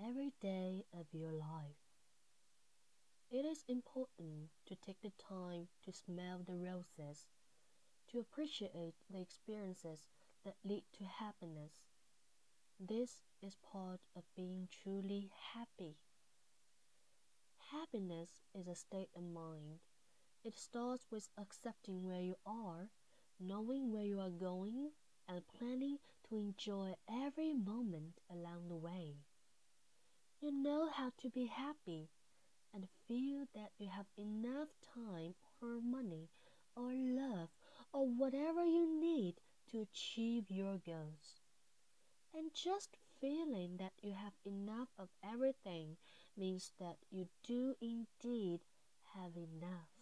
every day of your life. It is important to take the time to smell the roses, to appreciate the experiences that lead to happiness. This is part of being truly happy. Happiness is a state of mind. It starts with accepting where you are, knowing where you are going, and planning to enjoy every moment along the way. You know how to be happy and feel that you have enough time or money or love or whatever you need to achieve your goals. And just feeling that you have enough of everything means that you do indeed have enough.